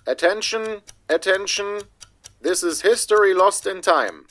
Attention, attention, this is History Lost in Time.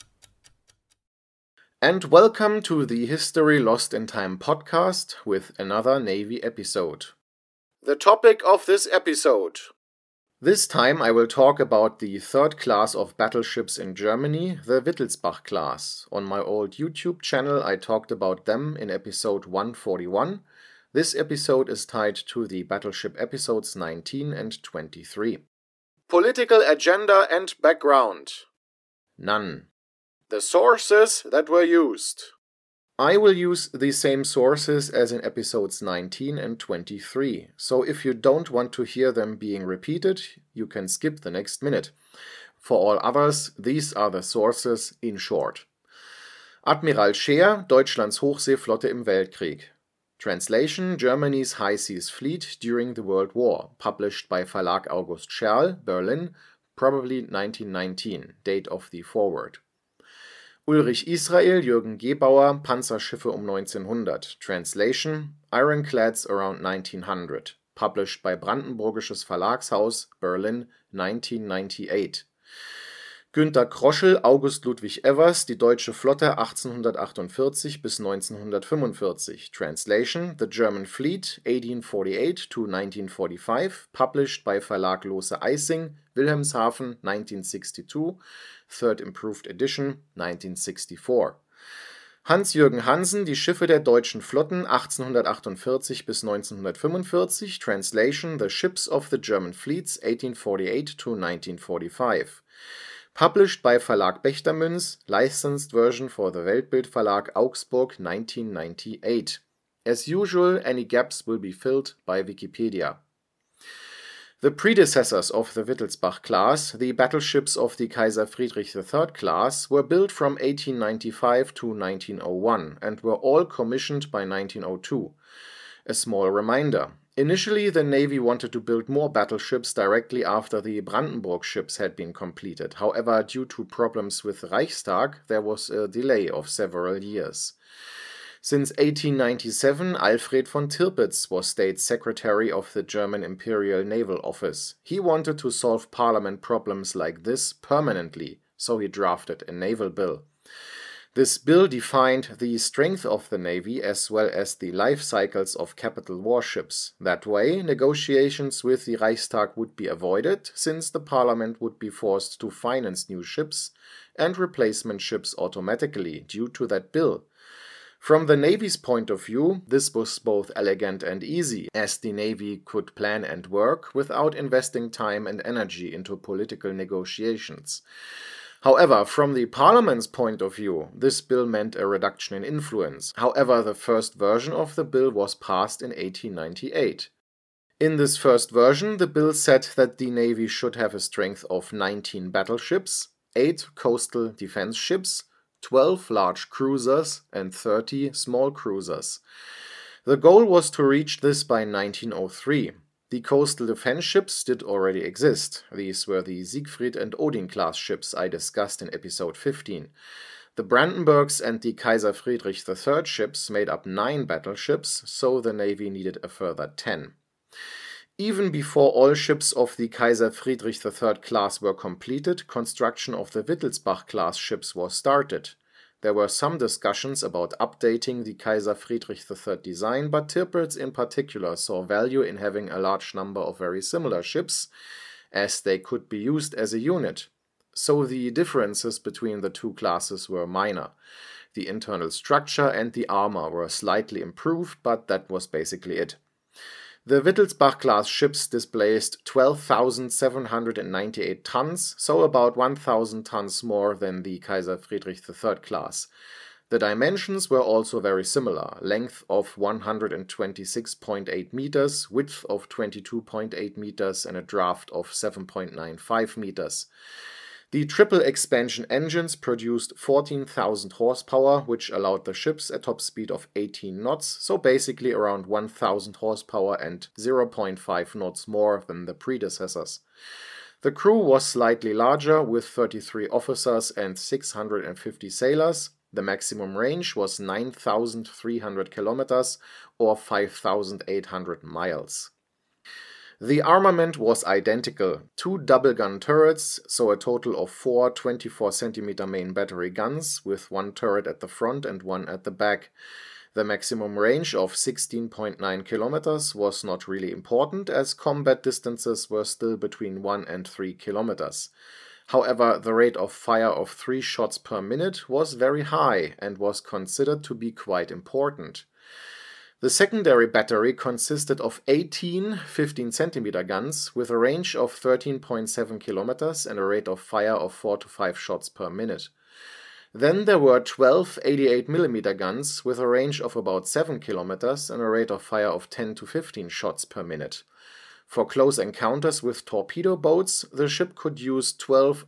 And welcome to the History Lost in Time podcast with another Navy episode. The topic of this episode. This time I will talk about the third class of battleships in Germany, the Wittelsbach class. On my old YouTube channel I talked about them in episode 141. This episode is tied to the battleship episodes 19 and 23. Political agenda and background. None. The sources that were used. I will use the same sources as in episodes 19 and 23, so if you don't want to hear them being repeated, you can skip the next minute. For all others, these are the sources in short. Admiral Scheer, Deutschlands Hochseeflotte im Weltkrieg. Translation: Germany's High Seas Fleet during the World War, published by Verlag August Scherl, Berlin, probably 1919, date of the foreword. Ulrich Israel, Jürgen Gebauer, Panzerschiffe 1900, Translation: Ironclads around 1900, published by Brandenburgisches Verlagshaus, Berlin, 1998. Günter Kroschel, August Ludwig Evers, Die deutsche Flotte 1848 bis 1945, Translation: The German Fleet, 1848 to 1945, published by Verlag Lose Eising, Wilhelmshaven, 1962, third improved edition, 1964. Hans-Jürgen Hansen, Die Schiffe der deutschen Flotten 1848 bis 1945, Translation: The Ships of the German Fleets, 1848 to 1945. Published by Verlag Bechtermünz, licensed version for the Weltbild Verlag Augsburg, 1998. As usual, any gaps will be filled by Wikipedia. The predecessors of the Wittelsbach class, the battleships of the Kaiser Friedrich III class, were built from 1895 to 1901 and were all commissioned by 1902. A small reminder. Initially, the Navy wanted to build more battleships directly after the Brandenburg ships had been completed. However, due to problems with Reichstag, there was a delay of several years. Since 1897, Alfred von Tirpitz was State Secretary of the German Imperial Naval Office. He wanted to solve parliament problems like this permanently, so he drafted a naval bill. This bill defined the strength of the Navy as well as the life cycles of capital warships. That way, negotiations with the Reichstag would be avoided, since the Parliament would be forced to finance new ships and replacement ships automatically due to that bill. From the Navy's point of view, this was both elegant and easy, as the Navy could plan and work without investing time and energy into political negotiations. However, from the Parliament's point of view, this bill meant a reduction in influence. However, the first version of the bill was passed in 1898. In this first version, the bill said that the Navy should have a strength of 19 battleships, 8 coastal defense ships, 12 large cruisers, and 30 small cruisers. The goal was to reach this by 1903. The coastal defense ships did already exist. These were the Siegfried and Odin class ships I discussed in episode 15. The Brandenburgs and the Kaiser Friedrich III ships made up 9 battleships, so the Navy needed a further 10. Even before all ships of the Kaiser Friedrich III class were completed, construction of the Wittelsbach class ships was started. There were some discussions about updating the Kaiser Friedrich III design, but Tirpitz in particular saw value in having a large number of very similar ships, as they could be used as a unit. So the differences between the two classes were minor. The internal structure and the armor were slightly improved, but that was basically it. The Wittelsbach class ships displaced 12,798 tons, so about 1,000 tons more than the Kaiser Friedrich III class. The dimensions were also very similar: length of 126.8 meters, width of 22.8 meters, and a draft of 7.95 meters. The triple expansion engines produced 14,000 horsepower, which allowed the ships a top speed of 18 knots, so basically around 1,000 horsepower and 0.5 knots more than the predecessors. The crew was slightly larger, with 33 officers and 650 sailors. The maximum range was 9,300 kilometers or 5,800 miles. The armament was identical, 2 double-gun turrets, so a total of 4 24cm main battery guns, with 1 turret at the front and 1 at the back. The maximum range of 16.9 kilometers was not really important, as combat distances were still between 1 and 3 kilometers. However, the rate of fire of 3 shots per minute was very high and was considered to be quite important. The secondary battery consisted of 18 15cm guns with a range of 13.7 kilometers and a rate of fire of 4 to 5 shots per minute. Then there were 12 88mm guns with a range of about 7 kilometers and a rate of fire of 10 to 15 shots per minute. For close encounters with torpedo boats, the ship could use 12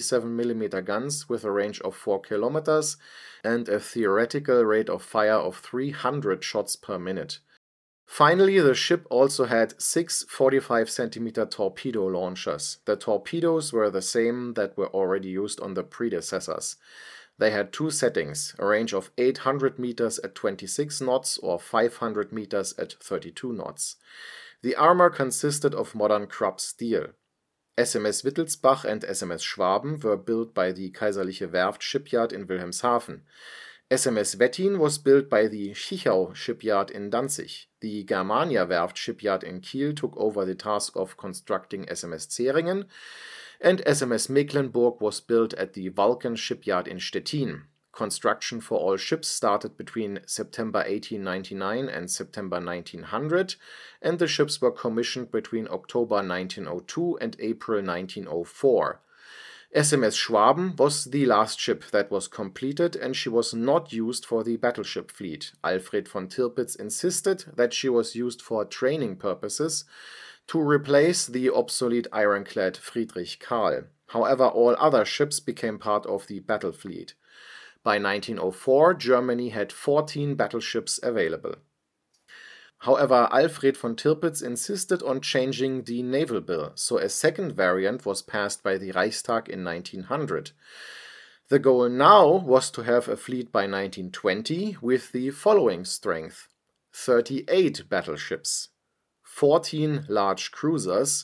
37mm guns with a range of 4 kilometers and a theoretical rate of fire of 300 shots per minute. Finally, the ship also had 6 45cm torpedo launchers. The torpedoes were the same that were already used on the predecessors. They had 2 settings, a range of 800 meters at 26 knots or 500 meters at 32 knots. The armor consisted of modern Krupp steel. SMS Wittelsbach and SMS Schwaben were built by the Kaiserliche Werft shipyard in Wilhelmshaven. SMS Wettin was built by the Schichau shipyard in Danzig. The Germania Werft shipyard in Kiel took over the task of constructing SMS Zähringen, and SMS Mecklenburg was built at the Vulcan shipyard in Stettin. Construction for all ships started between September 1899 and September 1900, and the ships were commissioned between October 1902 and April 1904. SMS Schwaben was the last ship that was completed, and she was not used for the battleship fleet. Alfred von Tirpitz insisted that she was used for training purposes to replace the obsolete ironclad Friedrich Karl. However, all other ships became part of the battle fleet. By 1904, Germany had 14 battleships available. However, Alfred von Tirpitz insisted on changing the naval bill, so a second variant was passed by the Reichstag in 1900. The goal now was to have a fleet by 1920 with the following strength: 38 battleships, 14 large cruisers,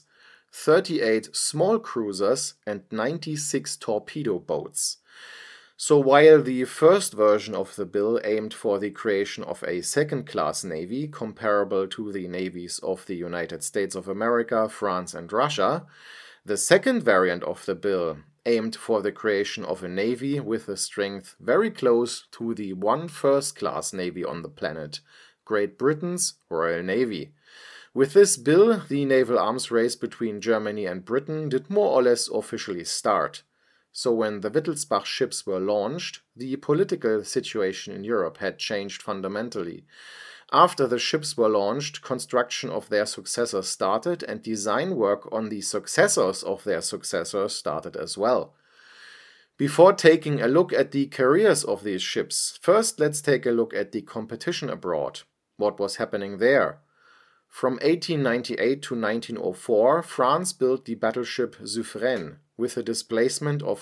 38 small cruisers, and 96 torpedo boats. So while the first version of the bill aimed for the creation of a second-class navy comparable to the navies of the United States of America, France, and Russia, the second variant of the bill aimed for the creation of a navy with a strength very close to the one first-class navy on the planet, Great Britain's Royal Navy. With this bill, the naval arms race between Germany and Britain did more or less officially start. So when the Wittelsbach ships were launched, the political situation in Europe had changed fundamentally. After the ships were launched, construction of their successors started, and design work on the successors of their successors started as well. Before taking a look at the careers of these ships, first let's take a look at the competition abroad. What was happening there? From 1898 to 1904, France built the battleship Suffren. With a displacement of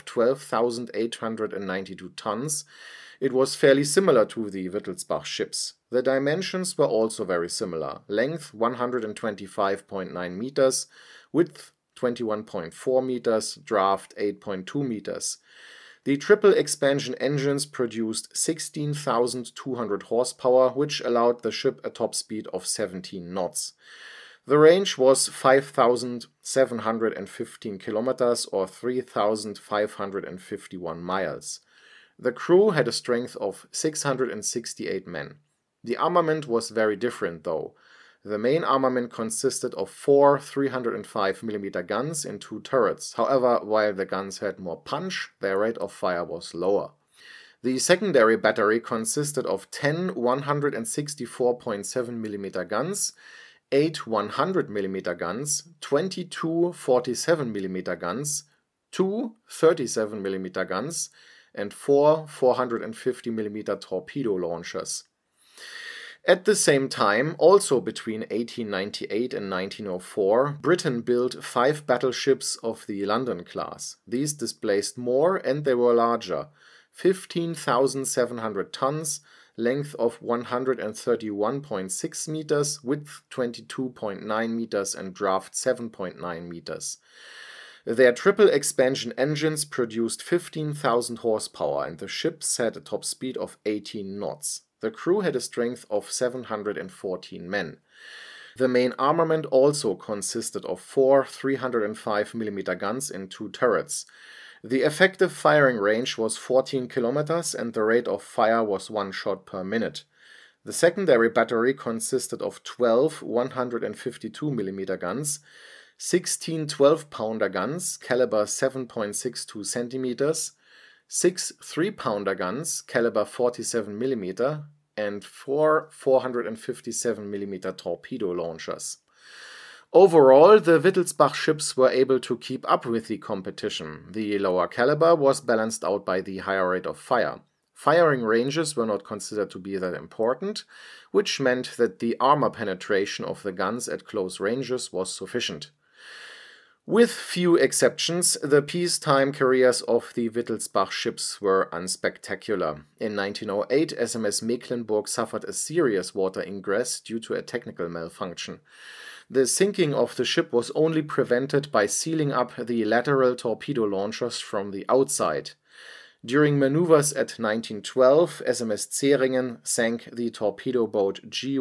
12,892 tons, it was fairly similar to the Wittelsbach ships. The dimensions were also very similar: length 125.9 meters, width 21.4 meters, draft 8.2 meters. The triple expansion engines produced 16,200 horsepower, which allowed the ship a top speed of 17 knots. The range was 5,715 kilometers or 3,551 miles. The crew had a strength of 668 men. The armament was very different though. The main armament consisted of 4 305mm guns in 2 turrets. However, while the guns had more punch, their rate of fire was lower. The secondary battery consisted of 10 164.7mm guns, 8 100mm guns, 22 47mm guns, 2 37mm guns, and 4 450mm torpedo launchers. At the same time, also between 1898 and 1904, Britain built 5 battleships of the London class. These displaced more and they were larger: 15,700 tons, length of 131.6 meters, width 22.9 meters, and draft 7.9 meters. Their triple expansion engines produced 15,000 horsepower, and the ships had a top speed of 18 knots. The crew had a strength of 714 men. The main armament also consisted of 4 305mm guns in 2 turrets. The effective firing range was 14 kilometers and the rate of fire was 1 shot per minute. The secondary battery consisted of 12 152mm guns, 16 12-pounder guns caliber 7.62 centimeters, 6 3-pounder guns caliber 47mm, and 4 457mm torpedo launchers. Overall, the Wittelsbach ships were able to keep up with the competition. The lower caliber was balanced out by the higher rate of fire. Firing ranges were not considered to be that important, which meant that the armor penetration of the guns at close ranges was sufficient. With few exceptions, the peacetime careers of the Wittelsbach ships were unspectacular. In 1908, SMS Mecklenburg suffered a serious water ingress due to a technical malfunction. The sinking of the ship was only prevented by sealing up the lateral torpedo launchers from the outside. During maneuvers at 1912, SMS Zähringen sank the torpedo boat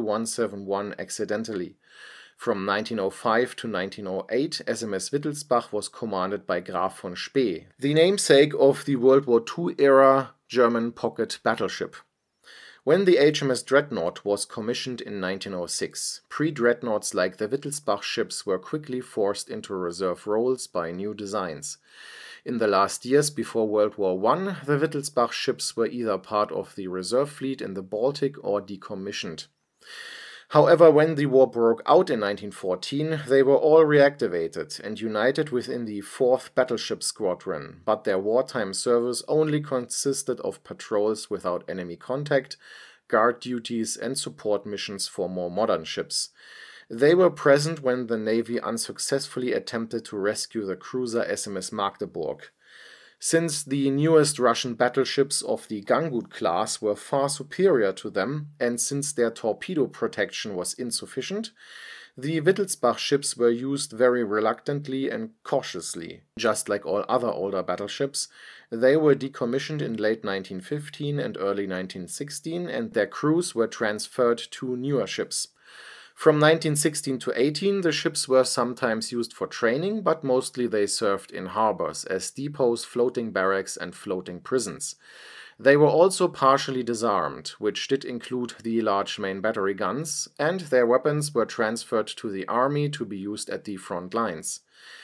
G171 accidentally. From 1905 to 1908, SMS Wittelsbach was commanded by Graf von Spee, the namesake of the World War II-era German pocket battleship. When the HMS Dreadnought was commissioned in 1906, pre-dreadnoughts like the Wittelsbach ships were quickly forced into reserve roles by new designs. In the last years before World War I, the Wittelsbach ships were either part of the reserve fleet in the Baltic or decommissioned. However, when the war broke out in 1914, they were all reactivated and united within the 4th Battleship Squadron, but their wartime service only consisted of patrols without enemy contact, guard duties, and support missions for more modern ships. They were present when the Navy unsuccessfully attempted to rescue the cruiser SMS Magdeburg. Since the newest Russian battleships of the Gangut class were far superior to them, and since their torpedo protection was insufficient, the Wittelsbach ships were used very reluctantly and cautiously. Just like all other older battleships, they were decommissioned in late 1915 and early 1916, and their crews were transferred to newer ships. From 1916 to 18, the ships were sometimes used for training, but mostly they served in harbors as depots, floating barracks, and floating prisons. They were also partially disarmed, which did include the large main battery guns, and their weapons were transferred to the army to be used at the front lines.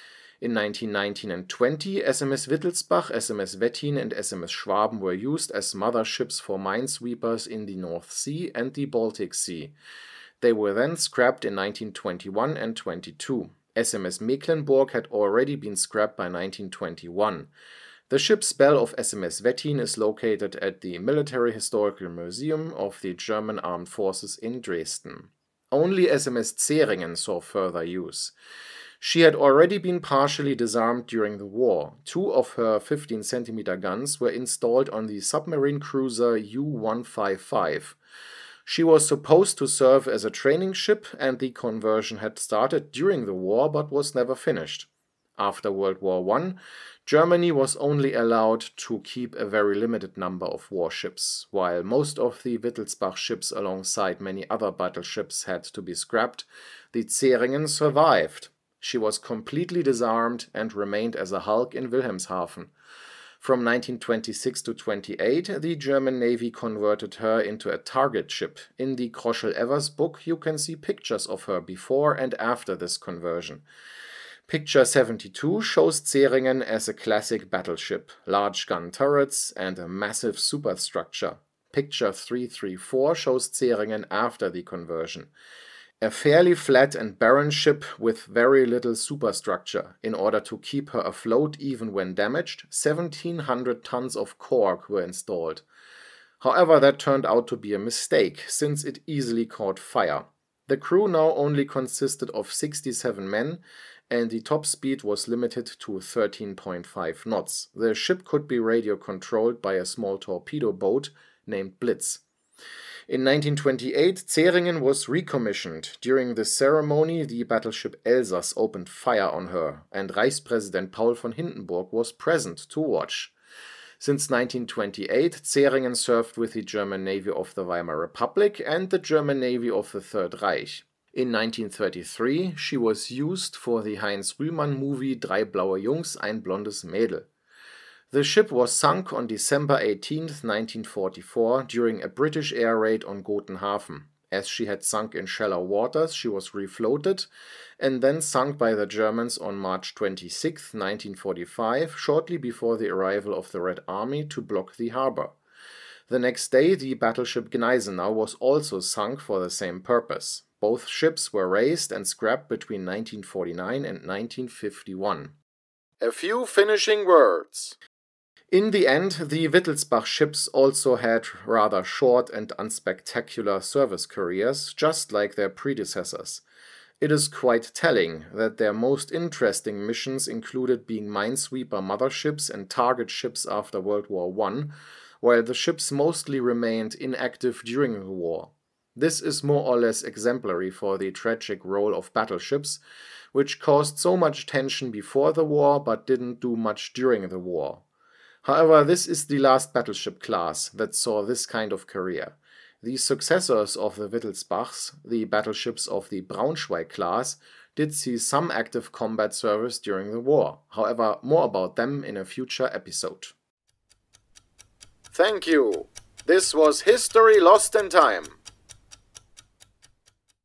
In 1919 and 20, SMS Wittelsbach, SMS Wettin, and SMS Schwaben were used as mother ships for minesweepers in the North Sea and the Baltic Sea. They were then scrapped in 1921 and 22. SMS Mecklenburg had already been scrapped by 1921. The ship's bell of SMS Wettin is located at the Military Historical Museum of the German Armed Forces in Dresden. Only SMS Zähringen saw further use. She had already been partially disarmed during the war. 2 of her 15-centimeter guns were installed on the submarine cruiser U-155. She was supposed to serve as a training ship, and the conversion had started during the war but was never finished. After World War I, Germany was only allowed to keep a very limited number of warships. While most of the Wittelsbach ships alongside many other battleships had to be scrapped, the Zähringen survived. She was completely disarmed and remained as a hulk in Wilhelmshaven. From 1926 to 28, the German Navy converted her into a target ship. In the Kroschel-Evers book, you can see pictures of her before and after this conversion. Picture 72 shows Zähringen as a classic battleship, large gun turrets and a massive superstructure. Picture 334 shows Zähringen after the conversion. A fairly flat and barren ship with very little superstructure. In order to keep her afloat even when damaged, 1,700 tons of cork were installed. However, that turned out to be a mistake, since it easily caught fire. The crew now only consisted of 67 men, and the top speed was limited to 13.5 knots. The ship could be radio controlled by a small torpedo boat named Blitz. In 1928, Zähringen was recommissioned. During the ceremony, the battleship Elsass opened fire on her, and Reichspräsident Paul von Hindenburg was present to watch. Since 1928, Zähringen served with the German Navy of the Weimar Republic and the German Navy of the Third Reich. In 1933, she was used for the Heinz Rühmann movie Drei blaue Jungs, ein blondes Mädel. The ship was sunk on December 18, 1944, during a British air raid on Gotenhafen. As she had sunk in shallow waters, she was refloated and then sunk by the Germans on March 26, 1945, shortly before the arrival of the Red Army to block the harbor. The next day, the battleship Gneisenau was also sunk for the same purpose. Both ships were raised and scrapped between 1949 and 1951. A few finishing words. In the end, the Wittelsbach ships also had rather short and unspectacular service careers, just like their predecessors. It is quite telling that their most interesting missions included being minesweeper motherships and target ships after World War I, while the ships mostly remained inactive during the war. This is more or less exemplary for the tragic role of battleships, which caused so much tension before the war but didn't do much during the war. However, this is the last battleship class that saw this kind of career. The successors of the Wittelsbachs, the battleships of the Braunschweig class, did see some active combat service during the war. However, more about them in a future episode. Thank you. This was History Lost in Time.